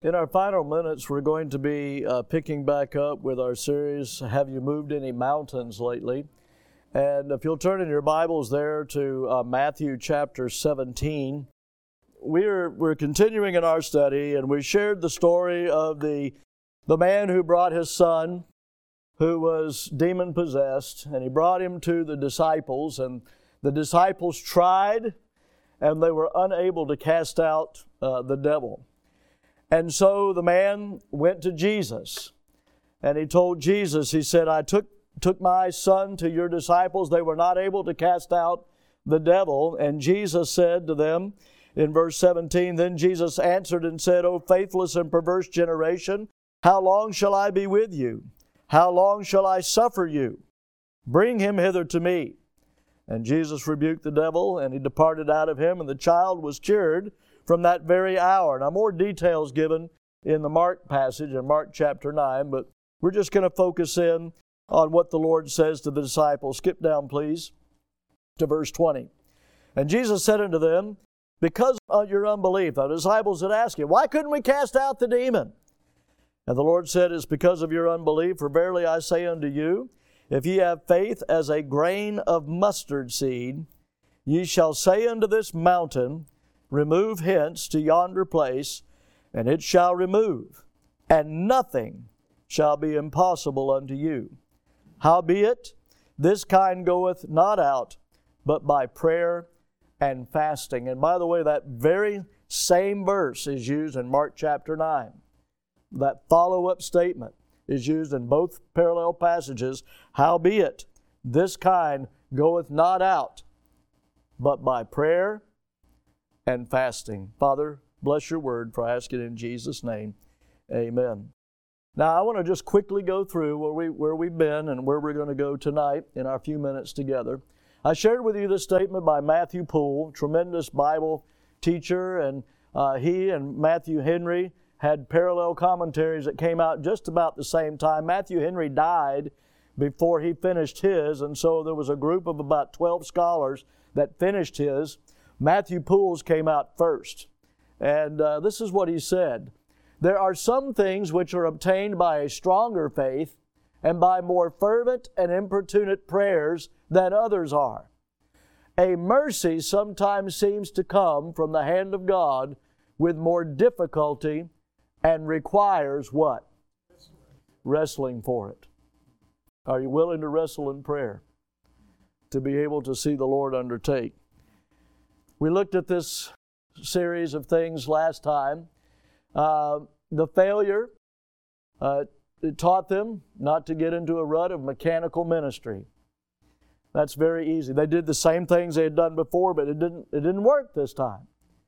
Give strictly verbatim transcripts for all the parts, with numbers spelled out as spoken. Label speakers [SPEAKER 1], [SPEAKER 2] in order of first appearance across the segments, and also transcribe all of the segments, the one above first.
[SPEAKER 1] In our final minutes, we're going to be uh, picking back up with our series, Have You Moved Any Mountains Lately? And if you'll turn in your Bibles there to uh, Matthew chapter seventeen, we're, we're continuing in our study, and we shared the story of the, the man who brought his son, who was demon-possessed, and he brought him to the disciples, and the disciples tried, and they were unable to cast out uh, the devil. And so the man went to Jesus, and he told Jesus, he said, I took, took my son to your disciples. They were not able to cast out the devil. And Jesus said to them in verse seventeen, Then Jesus answered and said, O faithless and perverse generation, how long shall I be with you? How long shall I suffer you? Bring him hither to me. And Jesus rebuked the devil, and he departed out of him, and the child was cured from that very hour. Now, more details given in the Mark passage, in Mark chapter nine, but we're just going to focus in on what the Lord says to the disciples. Skip down, please, to verse twenty. And Jesus said unto them, Because of your unbelief. The disciples had asked him, Why couldn't we cast out the demon? And the Lord said, It's because of your unbelief. For verily I say unto you, if ye have faith as a grain of mustard seed, ye shall say unto this mountain, Remove hence to yonder place, and it shall remove, and nothing shall be impossible unto you. Howbeit, this kind goeth not out, but by prayer and fasting. And by the way, that very same verse is used in Mark chapter nine. That follow-up statement is used in both parallel passages. Howbeit, this kind goeth not out, but by prayer and fasting. Father, bless your word, for I ask it in Jesus' name. Amen. Now, I want to just quickly go through where, we, where we've been and where we're going to go tonight in our few minutes together. I shared with you this statement by Matthew Poole, tremendous Bible teacher, and uh, he and Matthew Henry had parallel commentaries that came out just about the same time. Matthew Henry died before he finished his, and so there was a group of about twelve scholars that finished his. Matthew Poole's came out first. And uh, this is what he said. There are some things which are obtained by a stronger faith and by more fervent and importunate prayers than others are. A mercy sometimes seems to come from the hand of God with more difficulty and requires what? Wrestling for it. Are you willing to wrestle in prayer to be able to see the Lord undertake? We looked at this series of things last time. Uh, the failure, uh, it taught them not to get into a rut of mechanical ministry. That's very easy. They did the same things they had done before, but it didn't, it didn't work this time.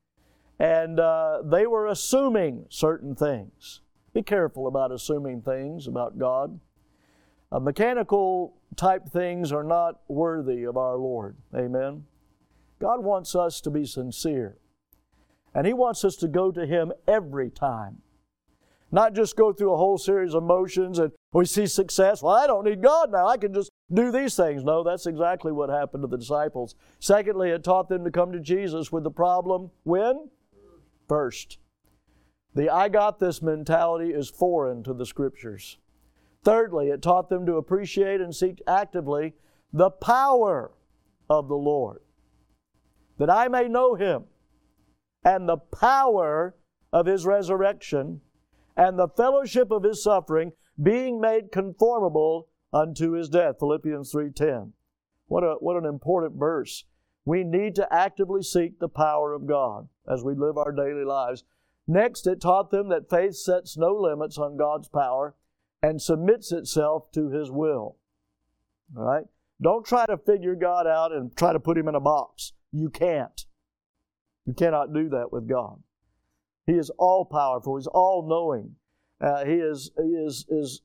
[SPEAKER 1] And uh, they were assuming certain things. Be careful about assuming things about God. Uh, mechanical type things are not worthy of our Lord. Amen. God wants us to be sincere. And He wants us to go to Him every time. Not just go through a whole series of motions and we see success. Well, I don't need God now. I can just do these things. No, that's exactly what happened to the disciples. Secondly, it taught them to come to Jesus with the problem when? First. The I got this mentality is foreign to the Scriptures. Thirdly, it taught them to appreciate and seek actively the power of the Lord, that I may know Him, and the power of His resurrection, and the fellowship of His suffering, being made conformable unto His death. Philippians three ten. What a, what an important verse. We need to actively seek the power of God as we live our daily lives. Next, it taught them that faith sets no limits on God's power and submits itself to His will. All right? Don't try to figure God out and try to put Him in a box. You can't. You cannot do that with God. He is all-powerful. He's all-knowing. Uh, he is, he is, is,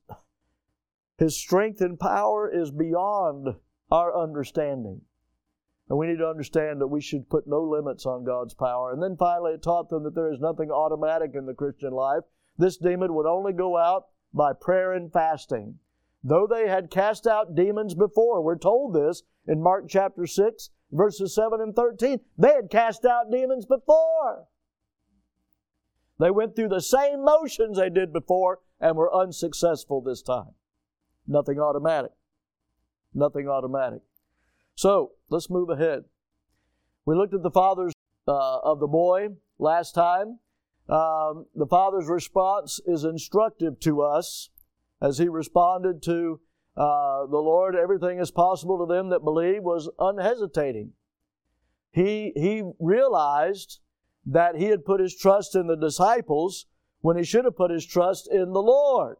[SPEAKER 1] His strength and power is beyond our understanding. And we need to understand that we should put no limits on God's power. And then finally, it taught them that there is nothing automatic in the Christian life. This demon would only go out by prayer and fasting. Though they had cast out demons before, we're told this in Mark chapter six, verses seven and thirteen. They had cast out demons before. They went through the same motions they did before and were unsuccessful this time. Nothing automatic. Nothing automatic. So, let's move ahead. We looked at the fathers uh, of the boy last time. Um, the father's response is instructive to us as he responded to uh, the Lord. Everything is possible to them that believe was unhesitating. He, he realized that he had put his trust in the disciples when he should have put his trust in the Lord.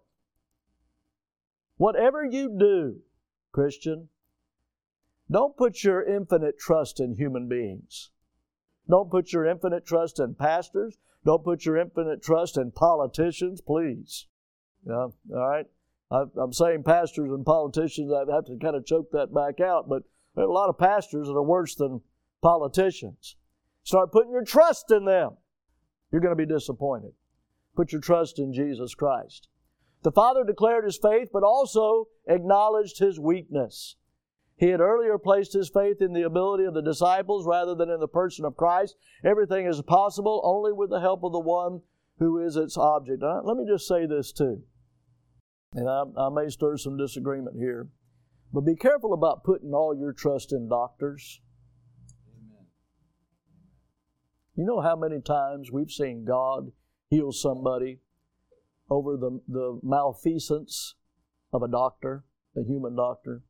[SPEAKER 1] Whatever you do, Christian, don't put your infinite trust in human beings. Don't put your infinite trust in pastors. Don't put your infinite trust in politicians, please. Yeah, all right? I'm saying pastors and politicians, I have to kind of choke that back out, but there are a lot of pastors that are worse than politicians. Start putting your trust in them. You're going to be disappointed. Put your trust in Jesus Christ. The Father declared His faith, but also acknowledged His weakness. He had earlier placed His faith in the ability of the disciples rather than in the person of Christ. Everything is possible only with the help of the one who is its object. Now, let me just say this too, and I, I may stir some disagreement here, but be careful about putting all your trust in doctors. Amen. You know how many times we've seen God heal somebody over the, the malfeasance of a doctor, a human doctor?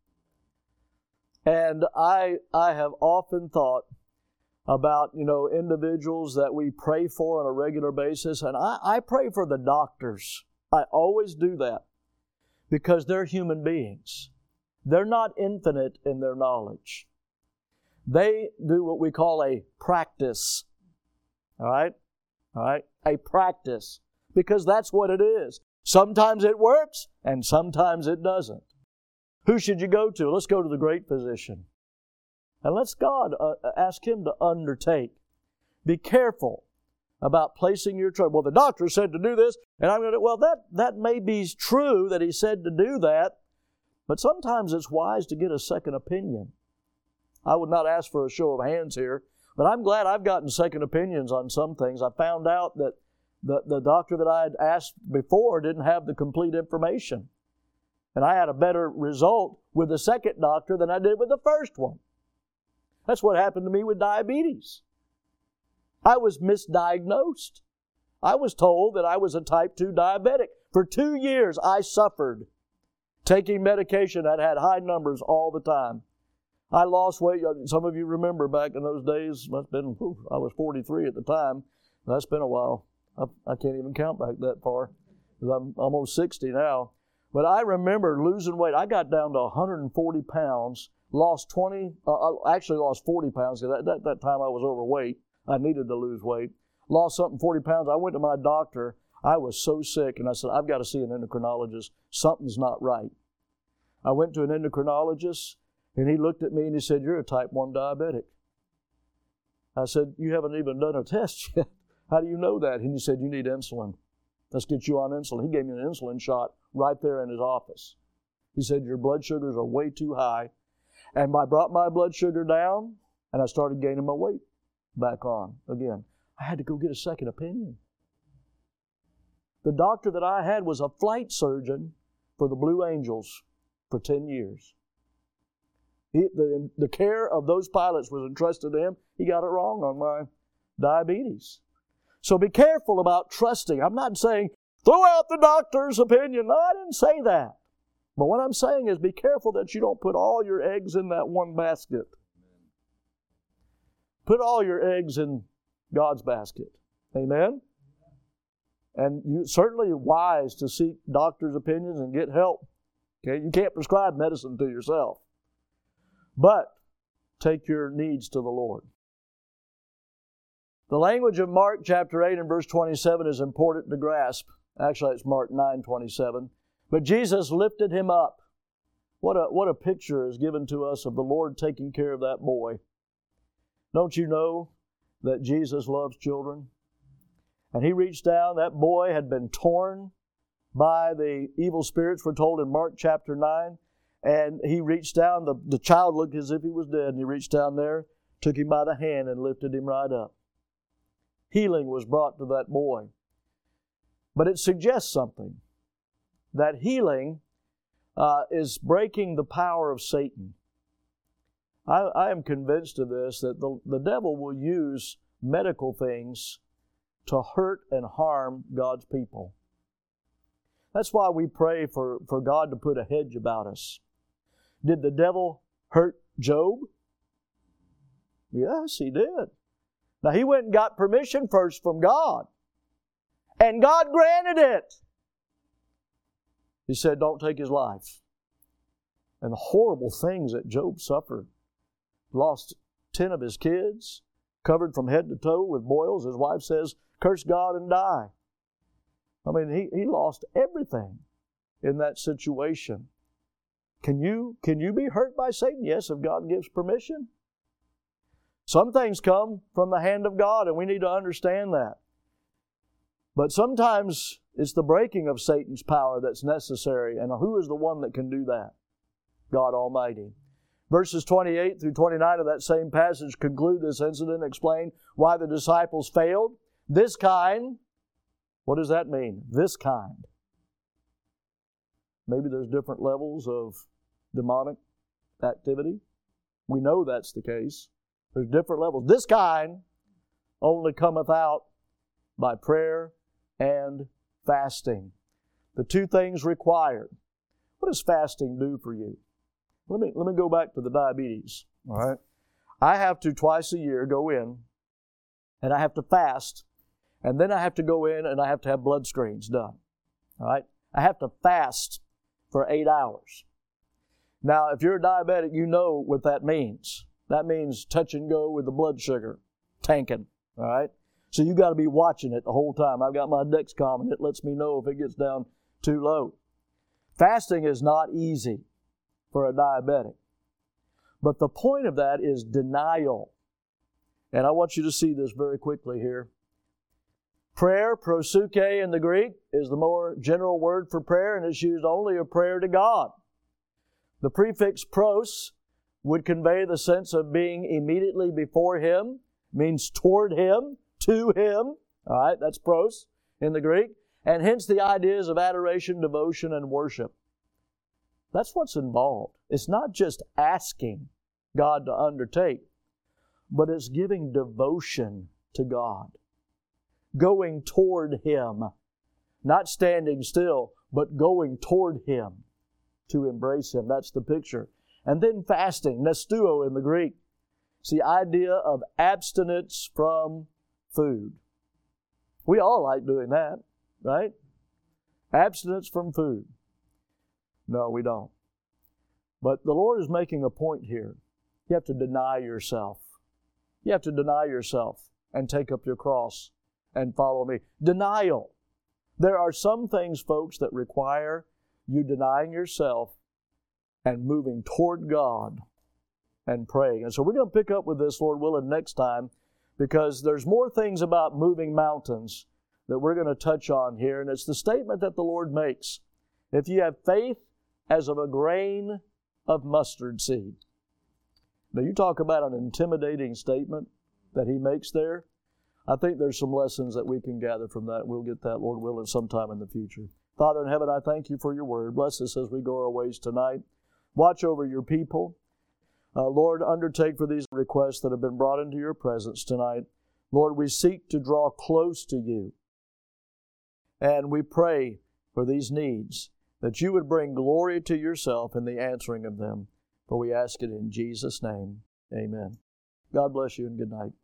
[SPEAKER 1] And I I have often thought about, you know, individuals that we pray for on a regular basis, and I, I pray for the doctors. I always do that because they're human beings. They're not infinite in their knowledge. They do what we call a practice. All right? All right? A practice. Because that's what it is. Sometimes it works, and sometimes it doesn't. Who should you go to? Let's go to the great physician. And let's God uh, ask Him to undertake. Be careful about placing your trust. Well, the doctor said to do this, and I'm going to, well, that, that may be true that he said to do that, but sometimes it's wise to get a second opinion. I would not ask for a show of hands here, but I'm glad I've gotten second opinions on some things. I found out that the, the doctor that I had asked before didn't have the complete information. And I had a better result with the second doctor than I did with the first one. That's what happened to me with diabetes. I was misdiagnosed. I was told that I was a type two diabetic. For two years, I suffered taking medication that had high numbers all the time. I lost weight. Some of you remember back in those days, must have been, whew, I was forty-three at the time. That's been a while. I, I can't even count back that far because I'm almost sixty now. But I remember losing weight. I got down to one hundred forty pounds, lost twenty, uh, I actually lost forty pounds. At that, that time I was overweight. I needed to lose weight. Lost something, forty pounds. I went to my doctor. I was so sick, and I said, I've got to see an endocrinologist. Something's not right. I went to an endocrinologist, and he looked at me and he said, you're a type one diabetic. I said, you haven't even done a test yet. How do you know that? And he said, you need insulin. Let's get you on insulin. He gave me an insulin shot right there in his office. He said, your blood sugars are way too high. And I brought my blood sugar down, and I started gaining my weight back on again. I had to go get a second opinion. The doctor that I had was a flight surgeon for the Blue Angels for ten years. He, the, the care of those pilots was entrusted to him. He got it wrong on my diabetes. So be careful about trusting. I'm not saying, throw out the doctor's opinion. No, I didn't say that. But what I'm saying is be careful that you don't put all your eggs in that one basket. Put all your eggs in God's basket. Amen? And you certainly wise to seek doctor's opinions and get help. Okay? You can't prescribe medicine to yourself. But take your needs to the Lord. The language of Mark chapter eight and verse twenty-seven is important to grasp. Actually, it's Mark nine twenty-seven. But Jesus lifted him up. What a, what a picture is given to us of the Lord taking care of that boy. Don't you know that Jesus loves children? And He reached down. That boy had been torn by the evil spirits, we're told in Mark chapter nine. And He reached down. The, the child looked as if he was dead. And He reached down there, took him by the hand, and lifted him right up. Healing was brought to that boy. But it suggests something, that healing uh, is breaking the power of Satan. I, I am convinced of this, that the, the devil will use medical things to hurt and harm God's people. That's why we pray for, for God to put a hedge about us. Did the devil hurt Job? Yes, he did. Now, he went and got permission first from God. And God granted it. He said, don't take his life. And the horrible things that Job suffered. Lost ten of his kids, covered from head to toe with boils. His wife says, curse God and die. I mean, he, he lost everything in that situation. Can you, can you be hurt by Satan? Yes, if God gives permission. Some things come from the hand of God, and we need to understand that. But sometimes it's the breaking of Satan's power that's necessary. And who is the one that can do that? God Almighty. Verses twenty-eight through twenty-nine of that same passage conclude this incident, explain why the disciples failed. This kind, what does that mean? This kind. Maybe there's different levels of demonic activity. We know that's the case. There's different levels. This kind only cometh out by prayer and fasting. The two things required. What does fasting do for you? Let me, let me go back to the diabetes. All right. I have to twice a year go in and I have to fast, and then I have to go in and I have to have blood screens done. All right. I have to fast for eight hours. Now, if you're a diabetic, you know what that means. That means touch and go with the blood sugar, tanking. All right. So you got to be watching it the whole time. I've got my Dexcom, and it lets me know if it gets down too low. Fasting is not easy for a diabetic. But the point of that is denial. And I want you to see this very quickly here. Prayer, proseuche in the Greek, is the more general word for prayer, and it's used only of prayer to God. The prefix pros would convey the sense of being immediately before Him, means toward Him, to Him. All right, that's pros in the Greek. And hence the ideas of adoration, devotion, and worship. That's what's involved. It's not just asking God to undertake, but it's giving devotion to God. Going toward Him. Not standing still, but going toward Him to embrace Him. That's the picture. And then fasting, nestuo in the Greek. It's the idea of abstinence from food. We all like doing that, right? Abstinence from food. No, we don't. But the Lord is making a point here. You have to deny yourself. You have to deny yourself and take up your cross and follow me. Denial. There are some things, folks, that require you denying yourself and moving toward God and praying. And so we're going to pick up with this, Lord willing, next time, because there's more things about moving mountains that we're going to touch on here. And it's the statement that the Lord makes. If you have faith as of a grain of mustard seed. Now you talk about an intimidating statement that He makes there. I think there's some lessons that we can gather from that. We'll get that, Lord willing, sometime in the future. Father in heaven, I thank You for Your word. Bless us as we go our ways tonight. Watch over Your people. Uh, Lord, undertake for these requests that have been brought into Your presence tonight. Lord, we seek to draw close to You. And we pray for these needs, that You would bring glory to Yourself in the answering of them. For we ask it in Jesus' name. Amen. God bless you and good night.